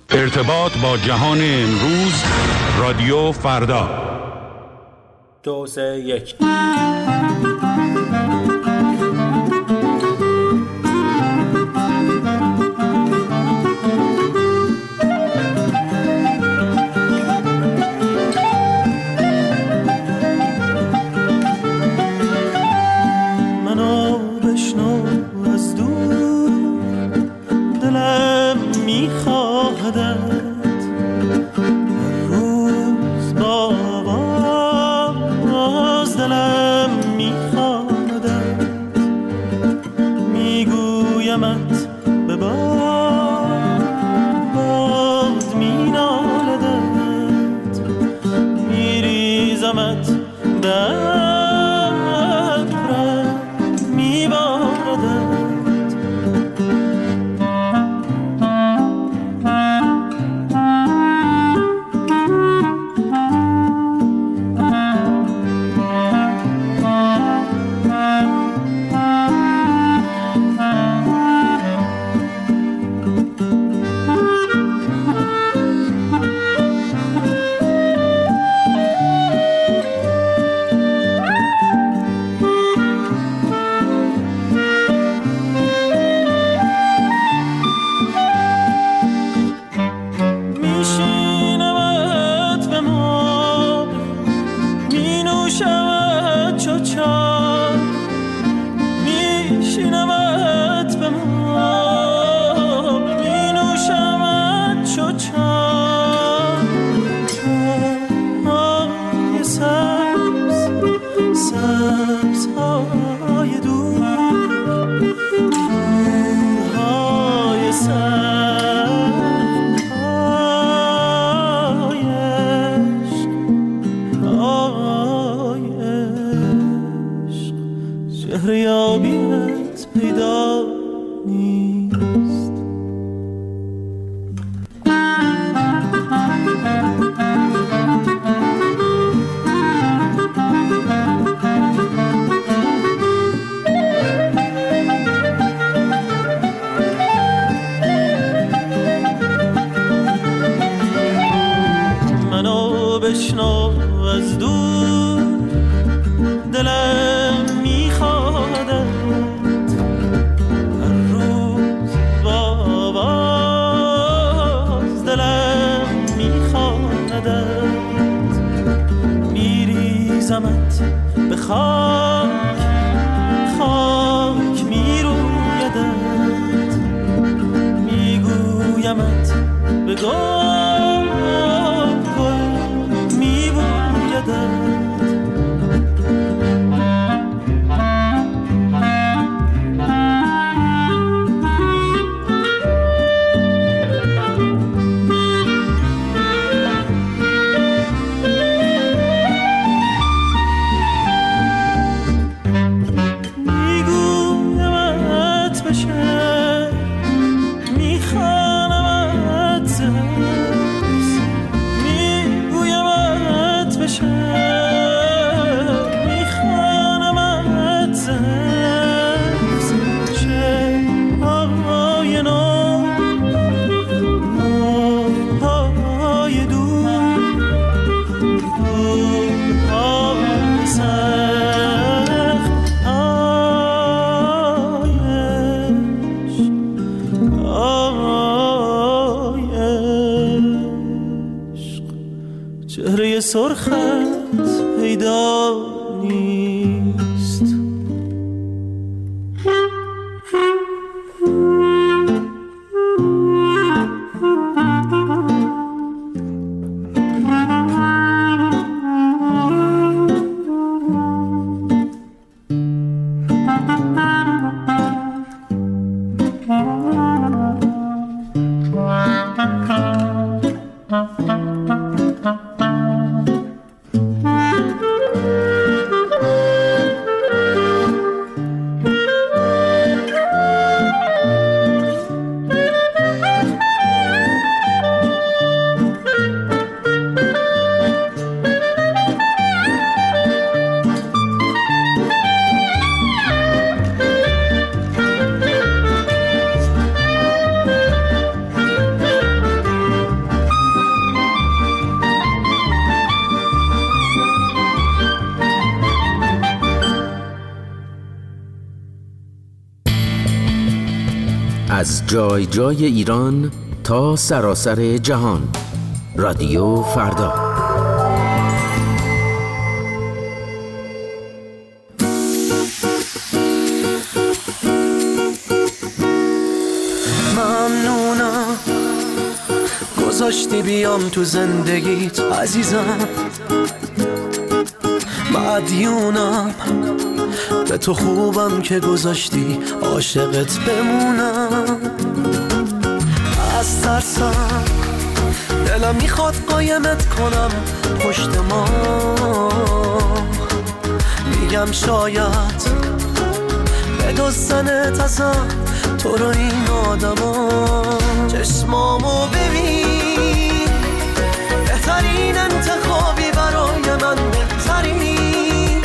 ارتباط با جهان امروز، رادیو فردا. 2 3 1. منو بشنو از دور، دلم میخواهدت روز با آواز، دلم میخواهدت میگویمت به باد مینالدت، میریزمت به شهریابیت پیدا نیست. منو بشنو از دور، دلم میخوادت هر روز با آواز، دلم میخوادت میریزمت به خاک، خاک میرویدت میگویمت به گل، گل میبویدت. چهره سرخت پیدا نیست. از جای جای ایران تا سراسر جهان. رادیو فردا. ممنونم گذاشتی بیام تو زندگیت عزیزم، مدیونم به تو خوبم که گذاشتی عاشقت بمونم. از ترسم دلم میخواد قایمت کنم پشت ما، میگم شاید بدزدنت ازم تو رو این آدما. چشمامو ببین، بهترین انتخابی برای من، بهترین.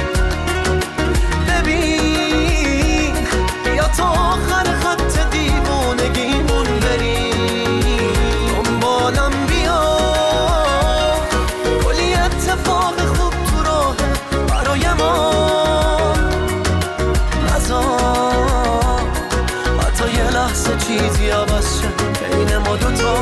ببین بیا تا آخر خط دیوونگیمون بریم، دنبالم بیا، کلی اتفاق خوب تو راه برای ما. نذار حتی یه لحظه چیزی عوض شه بین ما دوتا.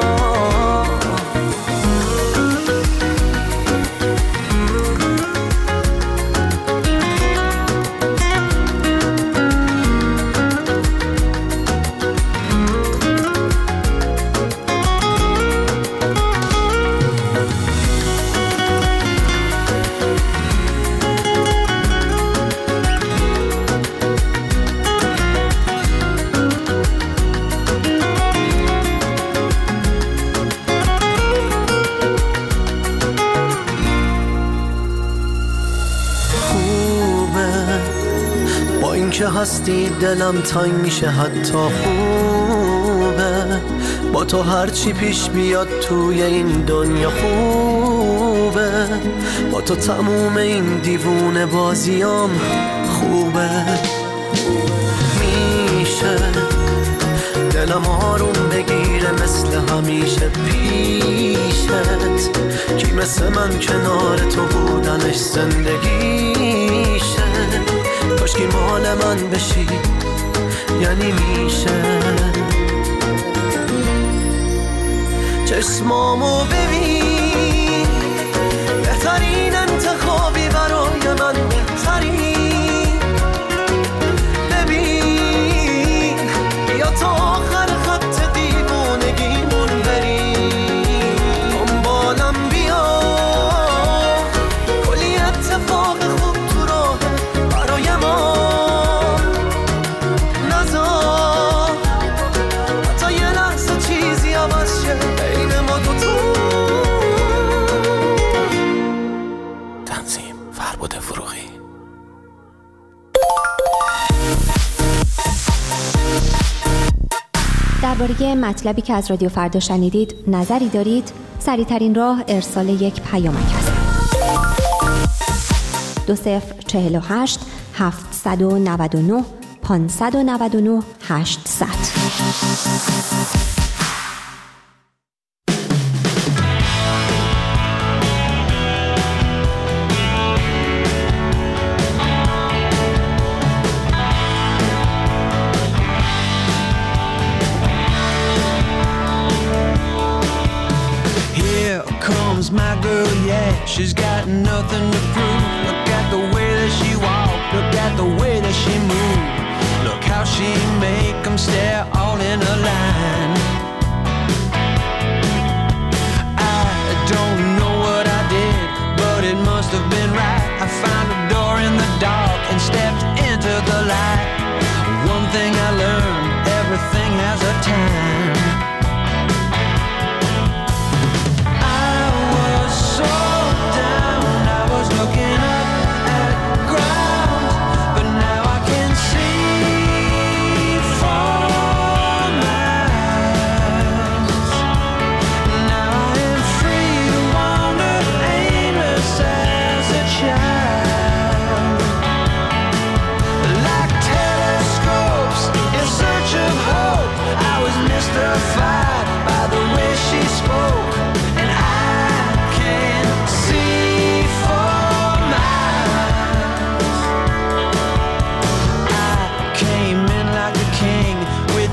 که هستی دلم تنگ میشه، حتی خوبه با تو هرچی پیش بیاد توی این دنیا خوبه. با تو تموم این دیوونه بازیام خوبه. میشه دلم آروم بگیره مثل همیشه پیشت، کی مثل من کنار تو بودنش زندگیشه. کاشکی مال من بشی یعنی میشه. چشمامو ببین، بهترین انتخابی برای من، بهترین. ببین بیا تا آخر خط دیوونگیمون بریم، دنبالم بیا، کلی اتفاق خوب تو راه برای ما. نذار حتی یه لحظه چیزی عوض شه بین ما دوتا. تنظیم فربود فروغی. درباره مطلبی که از رادیو فردا شنیدید نظری دارید؟ سریع‌ترین راه ارسال یک پیامک است. 2048 799 599 800. My girl, yeah, she's got nothing to prove. Look at the way that she walk, look at the way that she move. Look how she make them stare all in a line. I don't know what I did, but it must have been right. I found a door in the dark and stepped into the light. One thing I learned, everything has a time.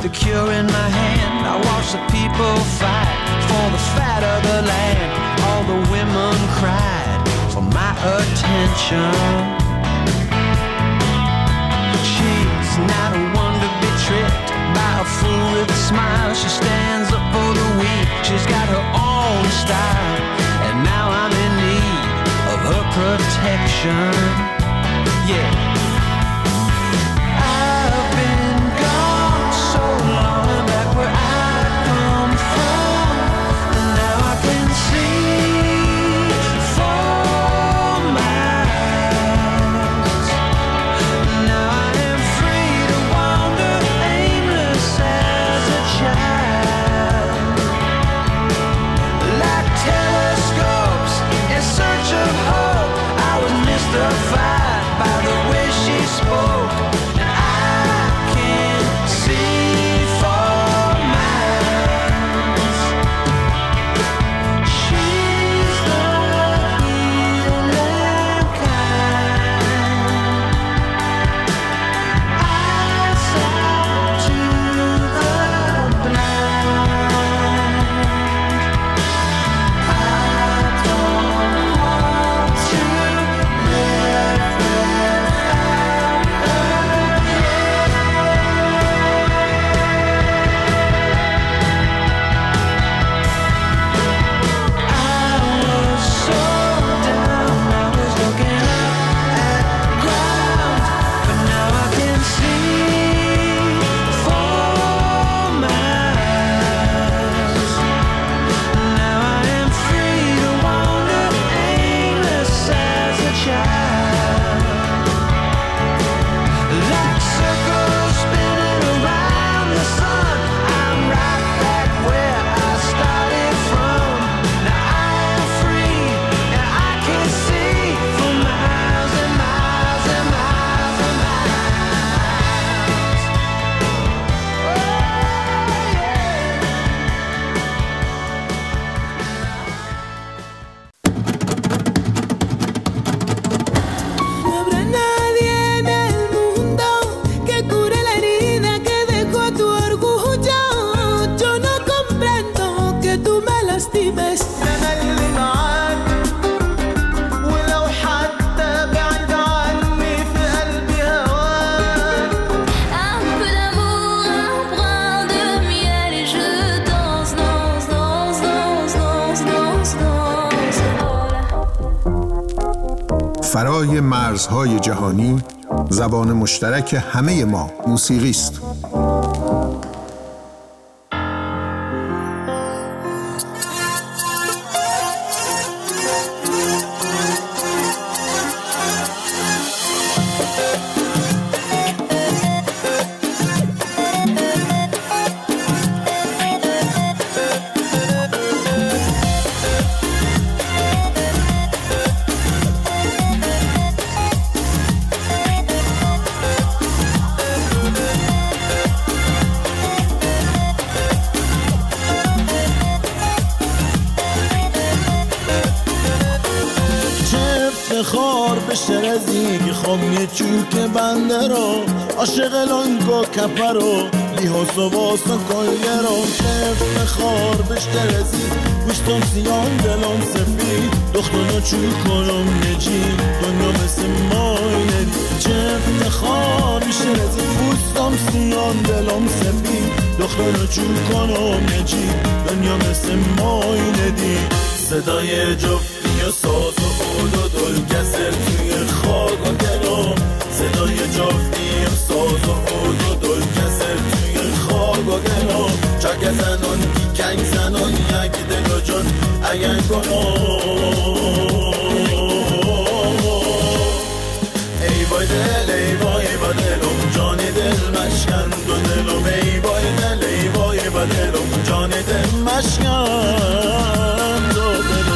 the cure in my hand. I watch the people fight for the fat of the land. All the women cried for my attention. She's not one to be tricked by a fool with a smile. She stands up for the weak. She's got her own style, and now I'm in need of her protection. Yeah. I've been gone so long back where I come from, and now I can see for miles. Now I am free to wander aimless as a child, like telescopes in search of hope. I was mystified by the way she spoke, and I can see for miles. She's the healing kind. Eyes out to the blind. I don't want to live without her. I was so down, I was looking up at ground, but now I can see for miles. Now I am free to wander aimless as a child, like circles spinning around the sun. I'm right back where I started from. Now I am free, and I can see for miles and miles and miles and miles. Oh, No habrá nadie en el mundo que cure la herida que dejó tu orgullo. Yo no comprendo que tú me lastimes. أنا اللي معاك ولو حتى بعيد عني في قلبي هواك. Un peu d'amour, un brin de miel et je danse, danse, danse, danse, danse, danse, danse. فرای مرزهای جهانی زبان مشترک همه ما موسیقی است. خار بشه رزیگ خوامی چوک بنده رو عاشق لانگو کپه رو لیحاس و باسا کلگه رو چفت خار بشه رزیگ پوشتم سیان دلم سفید دختانو چوک کنم نجی دنیا مثل مای ندی چفت خار بشه رزیگ پوشتم سیان دلم سفید دختانو چوک کنم نجی دنیا مثل مای ندی صدای جفتی و ساز و عود و دل کسر توی خاک و گلم صدای جفتی و ساز و عود و دل کسر توی خاک و گلم چک زنان کی کنگ زنان یک دل و جان اگر کنم ای بای دل ای بای با دلم جان دل مشکن دو دلم ای بای دل ای بای با دلم جان دل مشکن دو دلم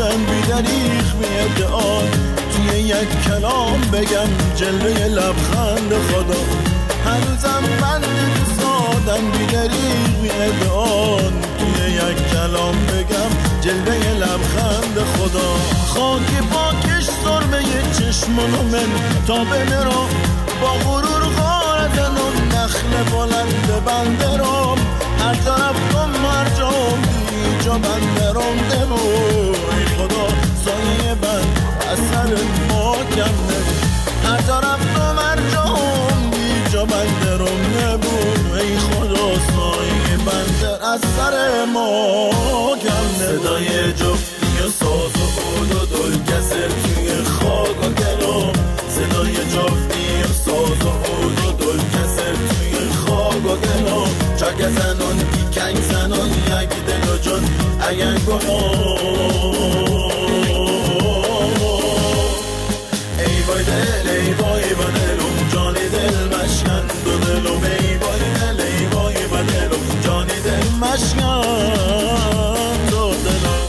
من بی‌دریغ می‌ادعا توی یک کلام بگم جلوه لبخند خدا هنوزم من دوستادم بی‌دریغ می‌ادعا توی یک کلام بگم جلوه لبخند خدا خاک پاکش سرمه چشمانو من تا بمیرم با غرور غارتنم نخل بلند بندرم هر طرف کن مرجام جا بندرم دمو ای خدا سایه بند از سر ما کم نبو هر طرف کن مرجام جا بندرم نبو ای خدا سایه بندر از سر ما کم نبو صدای جفتی و ساز و عود و دلگسر توی خاک و گلام صدای جفتی و ساز و عود و دلگسر توی خاک و گلام چاک زنان بیکنگ زنان یک دل و جان اگر ای وای دل ای وای با دلم جانی دل مشکن دو دلم ای وای دل ای وای با دلم جانی دل مشکن دو دلم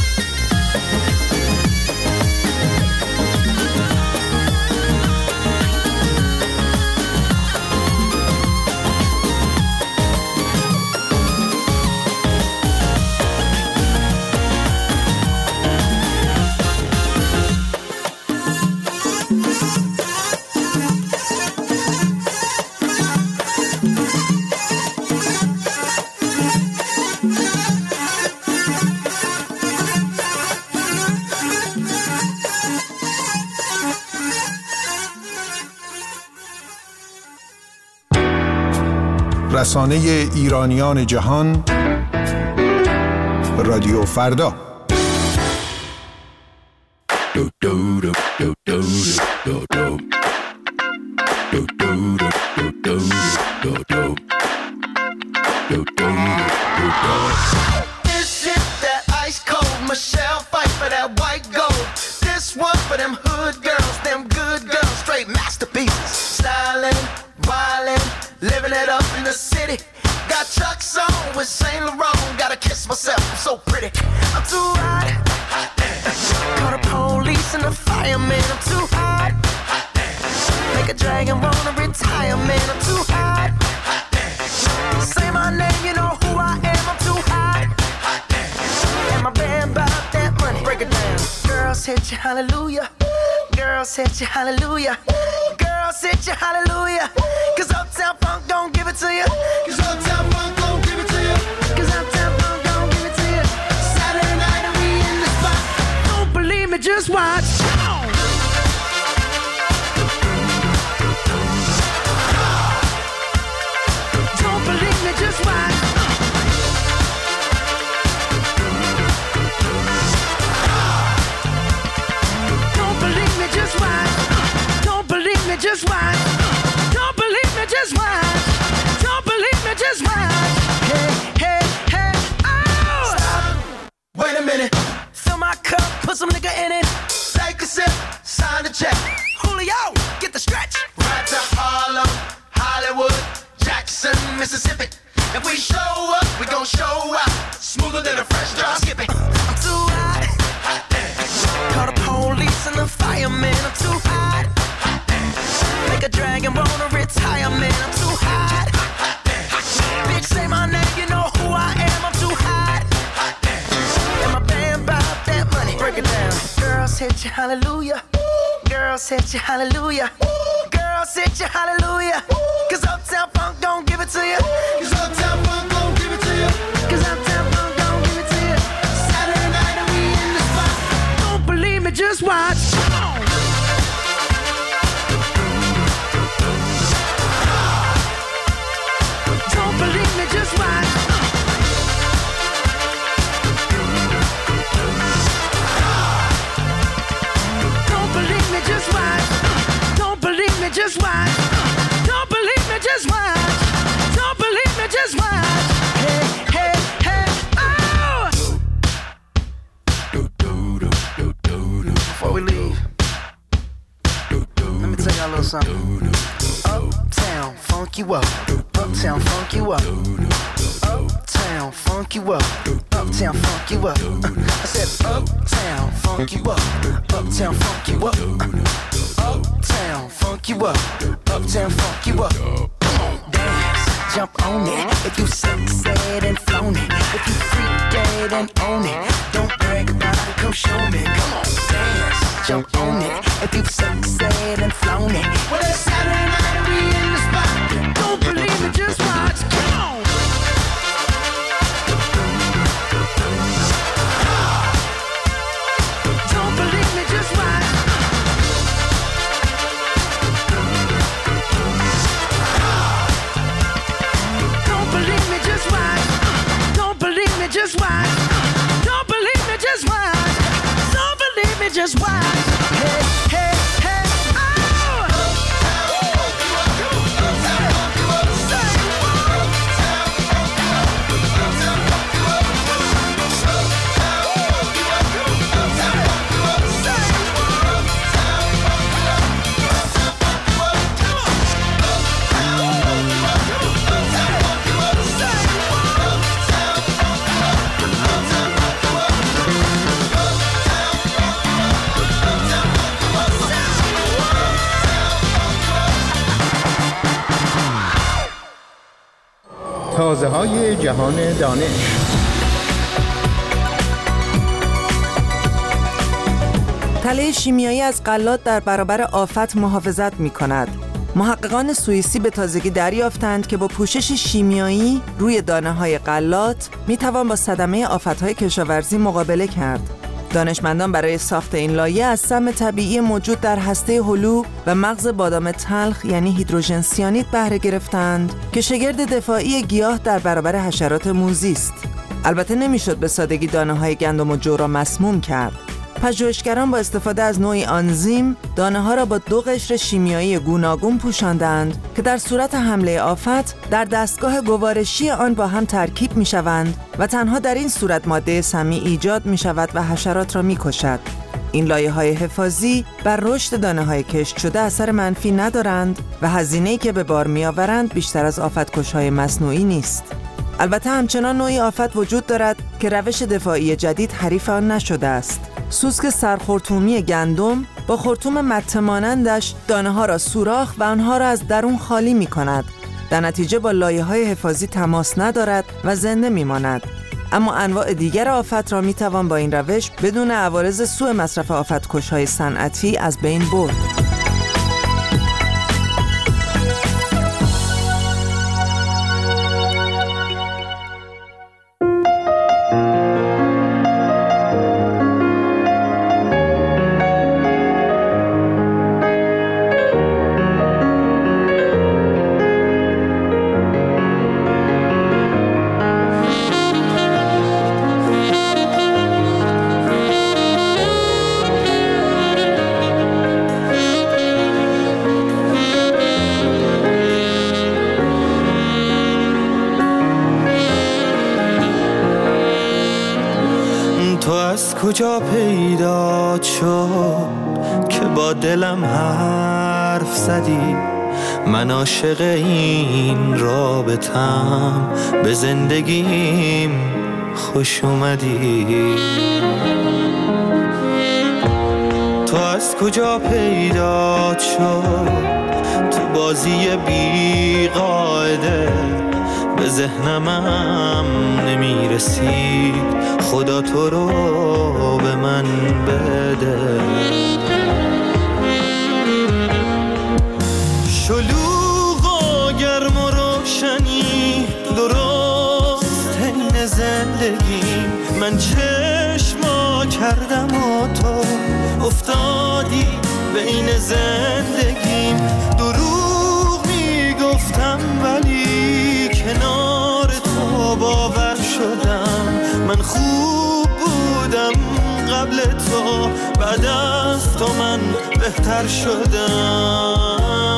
رسانه ایرانیان جهان رادیو فردا This shit that ice cold Michelle fight for that white gold. This one for them hood girls, them good girls, straight masterpieces. Styling, violin, living it up in the city. Got Chuck's on with Saint Laurent. Gotta kiss myself, I'm so pretty. I'm too hot. Call the police and the fireman. I'm too hot. Make a dragon wanna retire, man. I'm too hot. Say my name, you know who I am. I'm too hot. And my band bought that money. Break it down. Girls hit you, hallelujah. Girls hit you, hallelujah. Girls hit you, hallelujah. Cause Uptown Funk don't give it to you. Cause Uptown Funk don't give it to you. Cause Uptown Funk don't give it to you. Saturday night and we in the spot. Don't believe me, just watch. Don't believe me, just watch. Don't believe me, just watch. Don't believe me, just watch. Don't believe me, just watch. Don't believe me, just watch. Hey, hey, hey, oh! Stop. Wait a minute. Fill my cup, put some nigga in it. Take a sip, sign the check. Julio, get the stretch. Right to Harlem, Hollywood, Jackson, Mississippi. If we show up, we gon' show out. Smoother than a fresh drop. Skip it. I'm too hot. Call the police and the fireman. I'm too hot. Make a dragon wanna retire, man. I'm too hot. Bitch, say my name, you know who I am. I'm too hot. And my band bought that money. Break it down. Girls hit you, hallelujah. Girls hit you, hallelujah. Girls hit you, hallelujah. Cause Uptown Funk don't give it to you. Cause Uptown Funk don't give it to you. Cause Uptown Funk don't give it to you. Saturday night and we in the spot. Don't believe me, just watch. Don't believe me, just watch. Don't believe me, just watch. Don't believe me, just watch. Don't believe me, just watch. Don't believe me, just watch. Hey, hey, hey, oh! Before we leave, let me tell y'all a little something. Uptown, funk you up. Uptown, funk you up. Uptown, Uptown funk you up, uptown funk you up. I said uptown funk you up, uptown funk you up. Uptown funk you up, uptown funk you up. Dance, jump on it. If you succeed and flown it, if you freak dead and own it, don't brag about it, come show me. Come on, dance, jump on it. If you succeed and flown it, well it's Saturday night and we in the spot. Don't believe me, just watch. Come on. Don't believe me, just watch. Don't believe me, just watch. Don't believe me, just watch. Don't believe me, just watch. Don't believe me, just watch. Hey, hey, hey, oh! تازه‌های جهان دانش. تله شیمیایی از غلات در برابر آفت محافظت می‌کند. محققان سوئیسی به تازگی دریافتند که با پوشش شیمیایی روی دانه‌های غلات می‌توان با صدمه آفت‌های کشاورزی مقابله کرد. دانشمندان برای ساخت این لایه از سم طبیعی موجود در هسته هلو و مغز بادام تلخ یعنی هیدروژن سیانید بهره گرفتند که شگرد دفاعی گیاه در برابر حشرات موذی است. البته نمیشد به سادگی دانه‌های گندم و جو را مسموم کرد. پژوهشگران با استفاده از نوعی آنزیم دانه‌ها را با 2 قشر شیمیایی گوناگون پوشاندند که در صورت حمله آفت در دستگاه گوارشی آن با هم ترکیب می‌شوند و تنها در این صورت ماده سمی ایجاد می‌شود و حشرات را می‌کشد. این لایه‌های حفاظی بر رشد دانه‌های کشت شده اثر منفی ندارند و هزینه‌ای که به بار می‌آورند بیشتر از آفت‌کش‌های مصنوعی نیست. البته همچنان نوعی آفت وجود دارد که روش دفاعی جدید حریف آن نشده است. سوسک سرخرطومی گندم با خرطوم مته مانندش دانه‌ها را سوراخ و آنها را از درون خالی می‌کند. در نتیجه با لایه‌های حفاظی تماس ندارد و زنده می‌ماند. اما انواع دیگر آفت را می‌توان با این روش بدون عوارض سوء مصرف آفت‌کش‌های صنعتی از بین برد. کجا پیدا شد که با دلم حرف زدی؟ من عاشق این رابطم، به زندگیم خوش اومدی. تو از کجا پیدا شد تو بازی بی قاعده؟ به ذهنمم نمیرسید، خدا تو رو به من بده. شلوغ و گرم و روشنی درست حین زندگی، من چشما کردم و تو افتادی بین زندگیم. دروغ میگفتم ولی کنار تو باور شدم. من خوب بودم قبل تو، بعد از تو من بهتر شدم.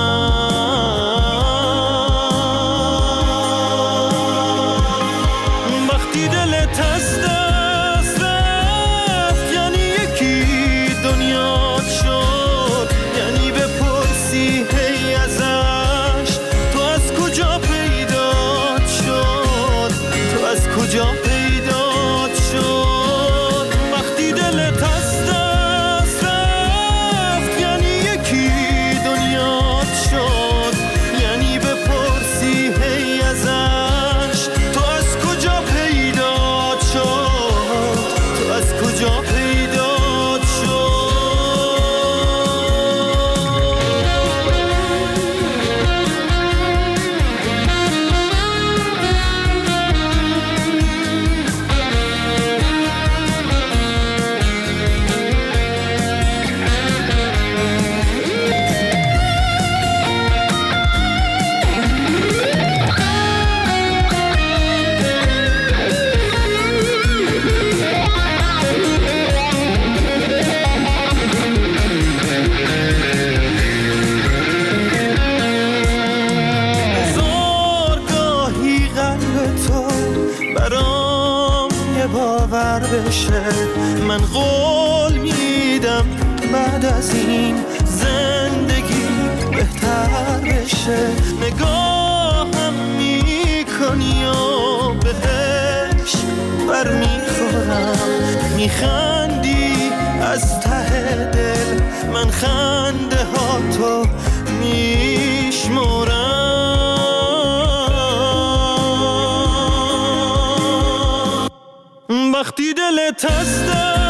وقتی دلت از دست رفت یعنی یکی دنیا شد، یعنی بپرسی هی ازش تو از کجا پیدا شد، تو از کجا برام یه باور بشه. من قول میدم بعد از این زندگی بهتر بشه. نگاهم میکنی و بهش بر میخورم، میخندی از ته دل، من خنده ها تو میشمرم. وقتی دلت از دست